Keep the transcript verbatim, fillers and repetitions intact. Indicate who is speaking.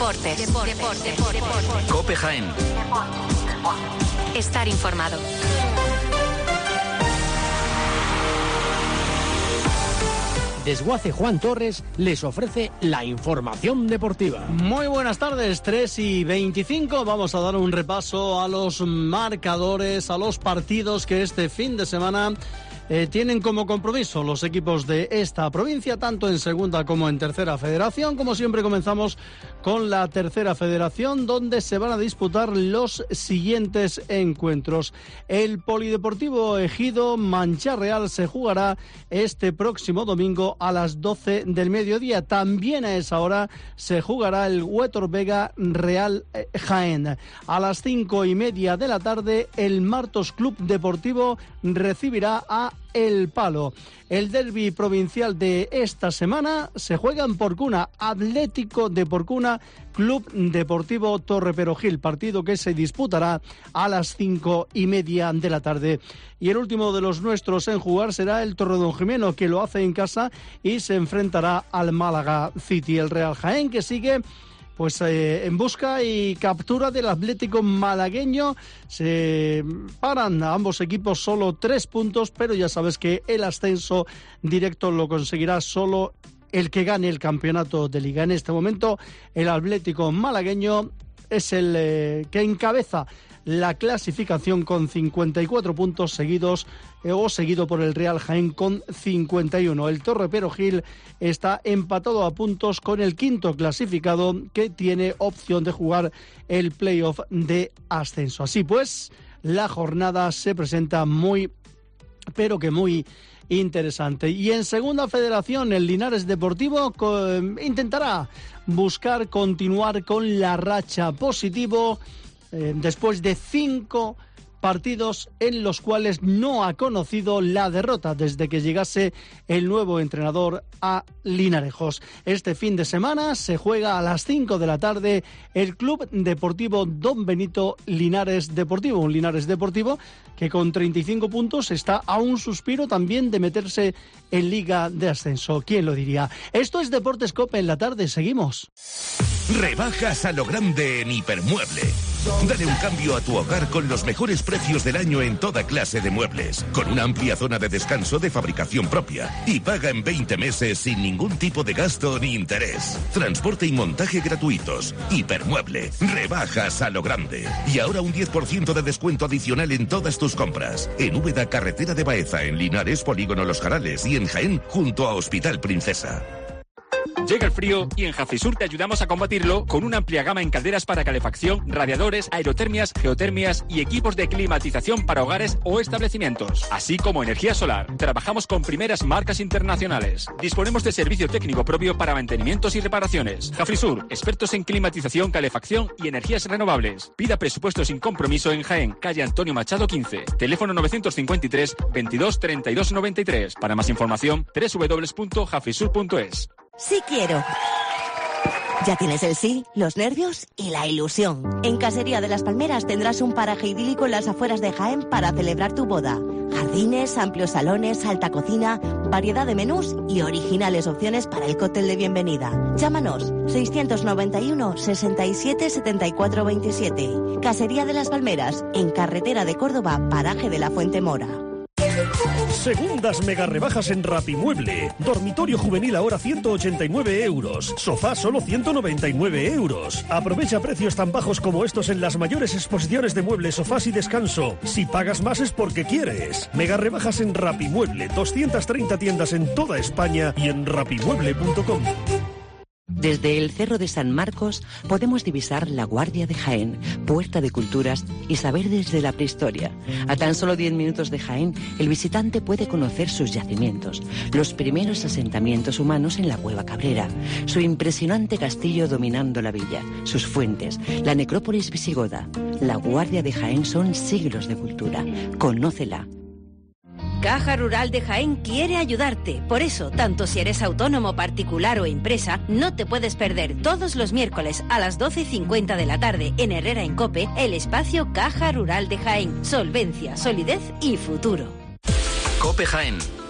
Speaker 1: Deportes. Deportes. Deportes. Deportes.
Speaker 2: COPE Jaén.
Speaker 1: Estar informado.
Speaker 3: Desguace Juan Torres les ofrece la información deportiva.
Speaker 4: Muy buenas tardes, tres y veinticinco. Vamos a dar un repaso a los marcadores, a los partidos que este fin de semana eh, tienen como compromiso los equipos de esta provincia, tanto en segunda como en tercera federación. Como siempre, comenzamos con la tercera federación, donde se van a disputar los siguientes encuentros. El Polideportivo Ejido Mancha Real se jugará este próximo domingo a las doce del mediodía. También a esa hora se jugará el Huétor Vega Real Jaén. A las cinco y media de la tarde, el Martos Club Deportivo recibirá a El Palo. El derbi provincial de esta semana se juega en Porcuna. Atlético de Porcuna, Club Deportivo Torre Perogil, partido que se disputará a las cinco y media de la tarde. Y el último de los nuestros en jugar será el Torredonjimeno, que lo hace en casa y se enfrentará al Málaga City. El Real Jaén, que sigue pues eh, en busca y captura del Atlético malagueño. Se paran a ambos equipos solo tres puntos, pero ya sabes que el ascenso directo lo conseguirá solo el que gane el campeonato de Liga. En este momento, el Atlético malagueño es el eh, que encabeza la clasificación con cincuenta y cuatro puntos seguidos eh, o seguido por el Real Jaén con cincuenta y uno. El Torre Perogil está empatado a puntos con el quinto clasificado, que tiene opción de jugar el playoff de ascenso. Así pues, la jornada se presenta muy, pero que muy interesante. Y en segunda federación, el Linares Deportivo co- intentará buscar continuar con la racha positivo eh, después de cinco partidos en los cuales no ha conocido la derrota desde que llegase el nuevo entrenador a Linarejos. Este fin de semana se juega a las cinco de la tarde el Club Deportivo Don Benito Linares Deportivo, un Linares Deportivo que con treinta y cinco puntos está a un suspiro también de meterse en Liga de Ascenso. ¿Quién lo diría? Esto es Deportes COPE en la tarde, seguimos.
Speaker 5: Rebajas a lo grande en Hipermueble. Dale un cambio a tu hogar con los mejores precios del año en toda clase de muebles, con una amplia zona de descanso de fabricación propia, y paga en veinte meses sin ningún tipo de gasto ni interés. Transporte y montaje gratuitos. Hipermueble. Rebajas a lo grande. Y ahora un diez por ciento de descuento adicional en todas tus compras. En Úbeda, carretera de Baeza, en Linares, Polígono Los Jarales, y en Jaén, junto a Hospital Princesa.
Speaker 6: Llega el frío y en Jafisur te ayudamos a combatirlo con una amplia gama en calderas para calefacción, radiadores, aerotermias, geotermias y equipos de climatización para hogares o establecimientos, así como energía solar. Trabajamos con primeras marcas internacionales. Disponemos de servicio técnico propio para mantenimientos y reparaciones. Jafisur, expertos en climatización, calefacción y energías renovables. Pida presupuesto sin compromiso en Jaén, calle Antonio Machado quince. Teléfono novecientos cincuenta y tres, veintidós, treinta y dos noventa y tres. Para más información, doble u doble u doble u punto jafisur punto es.
Speaker 7: Sí quiero. Ya tienes el sí, los nervios y la ilusión. En Casería de las Palmeras tendrás un paraje idílico en las afueras de Jaén para celebrar tu boda. Jardines, amplios salones, alta cocina, variedad de menús y originales opciones para el cóctel de bienvenida. Llámanos seiscientos noventa y uno, sesenta y siete, setenta y cuatro veintisiete. Casería de las Palmeras, en carretera de Córdoba, paraje de la Fuente Mora.
Speaker 8: Segundas mega rebajas en Rapimueble. Dormitorio juvenil ahora ciento ochenta y nueve euros. Sofá solo ciento noventa y nueve euros. Aprovecha precios tan bajos como estos en las mayores exposiciones de muebles, sofás y descanso. Si pagas más es porque quieres. Mega rebajas en Rapimueble. doscientas treinta tiendas en toda España y en rapimueble punto com.
Speaker 9: Desde el Cerro de San Marcos podemos divisar la Guardia de Jaén, puerta de culturas y saber desde la prehistoria. A tan solo diez minutos de Jaén, el visitante puede conocer sus yacimientos, los primeros asentamientos humanos en la Cueva Cabrera, su impresionante castillo dominando la villa, sus fuentes, la necrópolis visigoda. La Guardia de Jaén son siglos de cultura. Conócela.
Speaker 10: Caja Rural de Jaén quiere ayudarte. Por eso, tanto si eres autónomo, particular o empresa, no te puedes perder todos los miércoles a las doce y cincuenta de la tarde en Herrera en COPE el espacio Caja Rural de Jaén. Solvencia, solidez y futuro.
Speaker 2: COPE Jaén.